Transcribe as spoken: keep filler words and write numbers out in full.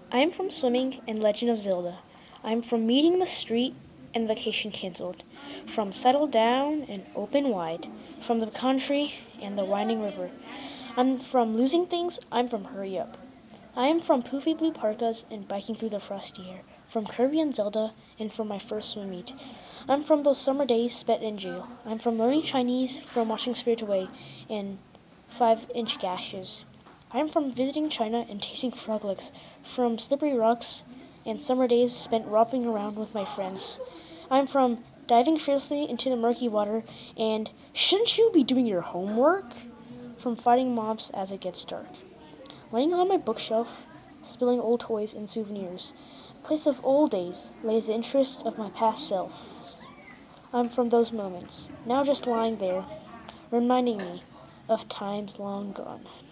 I'm from swimming and Legend of Zelda. I'm from meeting the street and vacation canceled. From settle down and open wide. From the country and the winding river. I'm from losing things. I'm from hurry up. I am from poofy blue parkas and biking through the frosty air. From Kirby and Zelda and from my first swim meet. I'm from those summer days spent in jail. I'm from learning Chinese, from watching Spirit Away and five-inch gashes. I'm from visiting China and tasting frog legs, from slippery rocks and summer days spent romping around with my friends. I'm from diving fearlessly into the murky water and shouldn't you be doing your homework? From fighting mobs as it gets dark. Laying on my bookshelf, spilling old toys and souvenirs. Place of old days lays the interest of my past self. I'm from those moments, now just lying there, reminding me of times long gone.